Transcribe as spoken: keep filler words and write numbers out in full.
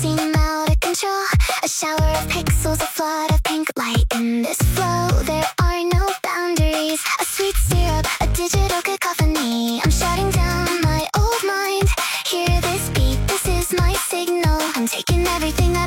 seem out of control. A shower of pixels, a flood of pink light. In this flow, there are no boundaries. A sweet syrup, a digital cacophony. I'm shutting down my old mind. Hear this beat, this is my signal. I'm taking everything I